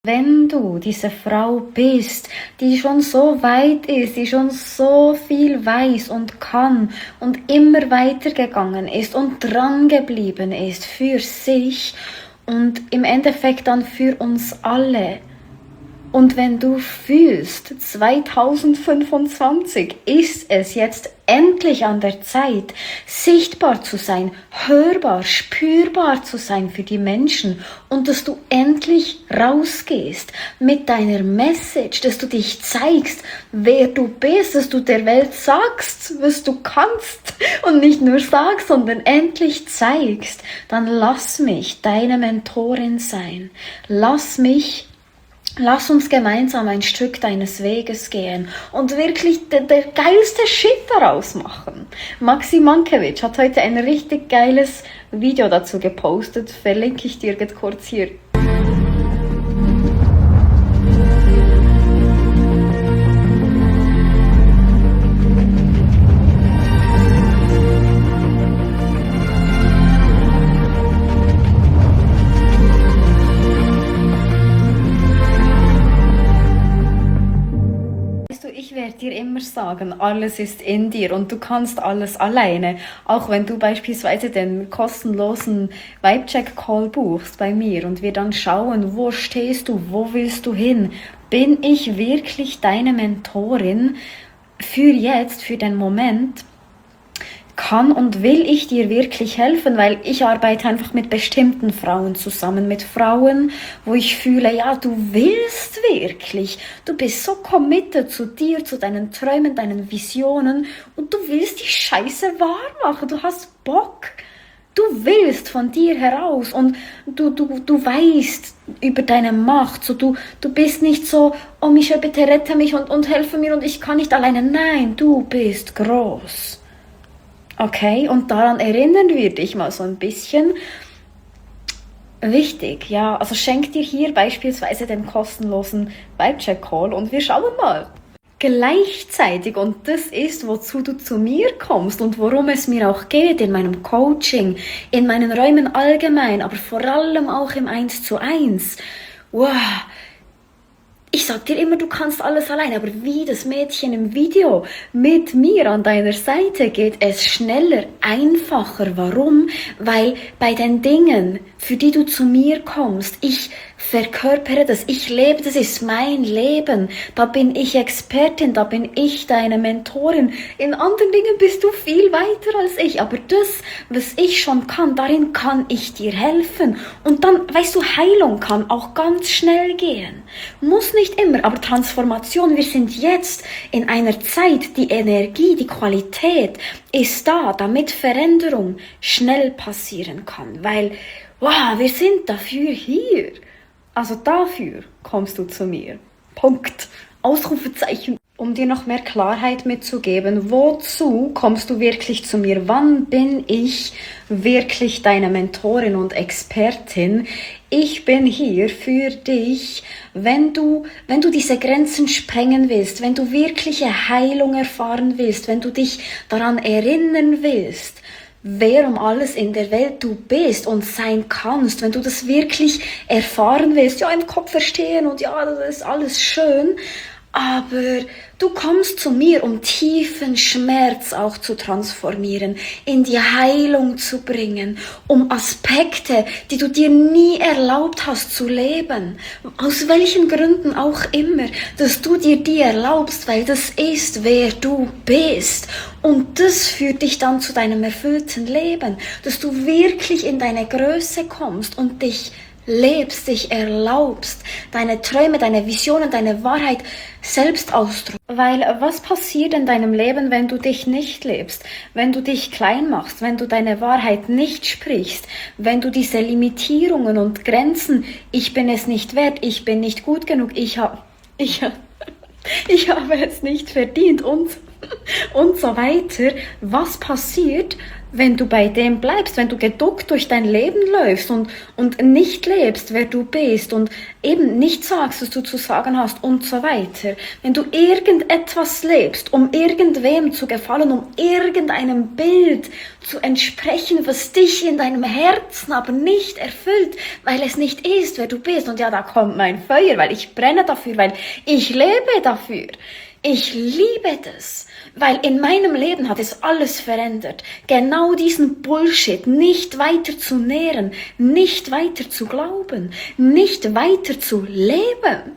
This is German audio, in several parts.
Wenn du diese Frau bist, die schon so weit ist, die schon so viel weiß und kann und immer weitergegangen ist und dran geblieben ist für sich und im Endeffekt dann für uns alle. Und wenn du fühlst, 2025 ist es jetzt endlich an der Zeit, sichtbar zu sein, hörbar, spürbar zu sein für die Menschen und dass du endlich rausgehst mit deiner Message, dass du dich zeigst, wer du bist, dass du der Welt sagst, was du kannst und nicht nur sagst, sondern endlich zeigst, dann lass mich deine Mentorin sein. Lass uns gemeinsam ein Stück deines Weges gehen und wirklich der geilste Shit daraus machen. Maxi Mankiewicz hat heute ein richtig geiles Video dazu gepostet, verlinke ich dir jetzt kurz hier. Ich werde dir immer sagen, alles ist in dir und du kannst alles alleine. Auch wenn du beispielsweise den kostenlosen Vibe-Check-Call buchst bei mir und wir dann schauen, wo stehst du, wo willst du hin? Bin ich wirklich deine Mentorin für jetzt, für den Moment? Kann und will ich dir wirklich helfen, weil ich arbeite einfach mit bestimmten Frauen zusammen, mit Frauen, wo ich fühle, ja, du willst wirklich, du bist so committed zu dir, zu deinen Träumen, deinen Visionen und du willst die Scheiße wahr machen, du hast Bock, du willst von dir heraus und du weißt über deine Macht, so du bist nicht so, oh Michelle, bitte rette mich und helfe mir und ich kann nicht alleine, nein, du bist groß. Okay, und daran erinnern wir dich mal so ein bisschen. Wichtig, ja, also schenk dir hier beispielsweise den kostenlosen Vibe-Check-Call und wir schauen mal. Gleichzeitig, und das ist, wozu du zu mir kommst und worum es mir auch geht in meinem Coaching, in meinen Räumen allgemein, aber vor allem auch im 1:1. Wow! Ich sag dir immer, du kannst alles alleine, aber wie das Mädchen im Video mit mir an deiner Seite geht es schneller, einfacher. Warum? Weil bei den Dingen, für die du zu mir kommst, ich verkörpere das, ich lebe, das ist mein Leben. Da bin ich Expertin, da bin ich deine Mentorin. In anderen Dingen bist du viel weiter als ich, aber das, was ich schon kann, darin kann ich dir helfen. Und dann, weißt du, Heilung kann auch ganz schnell gehen. Muss nicht immer, aber Transformation, wir sind jetzt in einer Zeit, die Energie, die Qualität ist da, damit Veränderung schnell passieren kann, weil, wow, wir sind dafür hier. Also dafür kommst du zu mir. Punkt. Ausrufezeichen. Um dir noch mehr Klarheit mitzugeben, wozu kommst du wirklich zu mir? Wann bin ich wirklich deine Mentorin und Expertin? Ich bin hier für dich, wenn du diese Grenzen sprengen willst, wenn du wirkliche Heilung erfahren willst, wenn du dich daran erinnern willst, wer um alles in der Welt du bist und sein kannst, wenn du das wirklich erfahren willst, ja, im Kopf verstehen und ja, das ist alles schön, aber du kommst zu mir, um tiefen Schmerz auch zu transformieren, in die Heilung zu bringen, um Aspekte, die du dir nie erlaubt hast zu leben, aus welchen Gründen auch immer, dass du dir die erlaubst, weil das ist, wer du bist. Und das führt dich dann zu deinem erfüllten Leben, dass du wirklich in deine Größe kommst und dich lebst, dich erlaubst, deine Träume, deine Visionen, deine Wahrheit selbst ausdrückst. Weil was passiert in deinem Leben, wenn du dich nicht lebst, wenn du dich klein machst, wenn du deine Wahrheit nicht sprichst, wenn du diese Limitierungen und Grenzen, ich bin es nicht wert, ich bin nicht gut genug, ich habe es nicht verdient und und so weiter. Was passiert, wenn du bei dem bleibst, wenn du geduckt durch dein Leben läufst und nicht lebst, wer du bist und eben nicht sagst, was du zu sagen hast und so weiter. Wenn du irgendetwas lebst, um irgendwem zu gefallen, um irgendeinem Bild zu entsprechen, was dich in deinem Herzen aber nicht erfüllt, weil es nicht ist, wer du bist. Und ja, da kommt mein Feuer, weil ich brenne dafür, weil ich lebe dafür. Ich liebe das, weil in meinem Leben hat es alles verändert. Genau diesen Bullshit nicht weiter zu nähren, nicht weiter zu glauben, nicht weiter zu leben.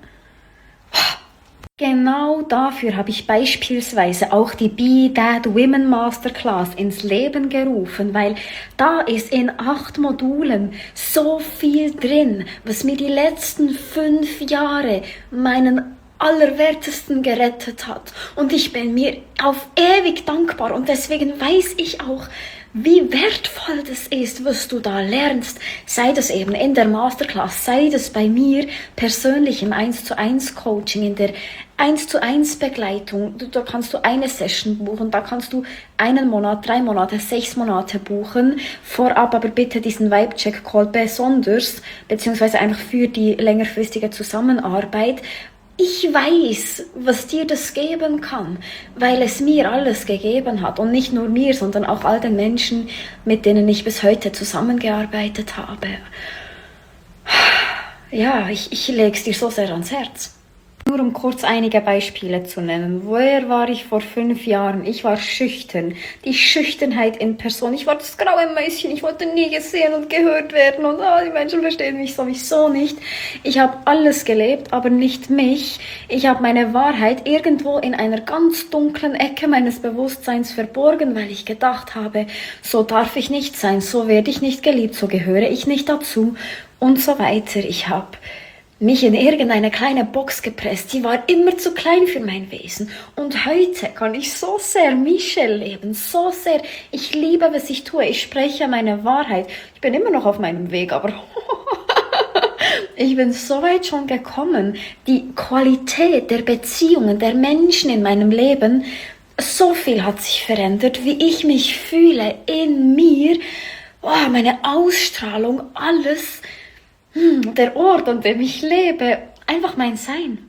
Genau dafür habe ich beispielsweise auch die Be That Women Masterclass ins Leben gerufen, weil da ist in 8 Modulen so viel drin, was mir die letzten 5 Jahre meinen Allerwertesten gerettet hat. Und ich bin mir auf ewig dankbar und deswegen weiß ich auch, wie wertvoll das ist, was du da lernst, sei das eben in der Masterclass, sei das bei mir persönlich im 1:1 Coaching, in der 1:1 Begleitung. Da kannst du eine Session buchen, da kannst du 1 Monat, 3 Monate, 6 Monate buchen. Vorab aber bitte diesen Vibe-Check-Call besonders, beziehungsweise einfach für die längerfristige Zusammenarbeit. Ich weiß, was dir das geben kann, weil es mir alles gegeben hat. Und nicht nur mir, sondern auch all den Menschen, mit denen ich bis heute zusammengearbeitet habe. Ja, ich lege es dir so sehr ans Herz. Nur um kurz einige Beispiele zu nennen. Woher war ich vor 5 Jahren? Ich war schüchtern. Die Schüchternheit in Person. Ich war das graue Mäuschen. Ich wollte nie gesehen und gehört werden. Und die Menschen verstehen mich sowieso nicht. Ich habe alles gelebt, aber nicht mich. Ich habe meine Wahrheit irgendwo in einer ganz dunklen Ecke meines Bewusstseins verborgen, weil ich gedacht habe, so darf ich nicht sein, so werde ich nicht geliebt, so gehöre ich nicht dazu und so weiter. Ich habe mich in irgendeine kleine Box gepresst, die war immer zu klein für mein Wesen. Und heute kann ich so sehr Michelle leben, so sehr. Ich liebe, was ich tue, ich spreche meine Wahrheit. Ich bin immer noch auf meinem Weg, aber ich bin so weit schon gekommen. Die Qualität der Beziehungen, der Menschen in meinem Leben, so viel hat sich verändert, wie ich mich fühle in mir. Meine Ausstrahlung, alles. Der Ort, an dem ich lebe, einfach mein Sein.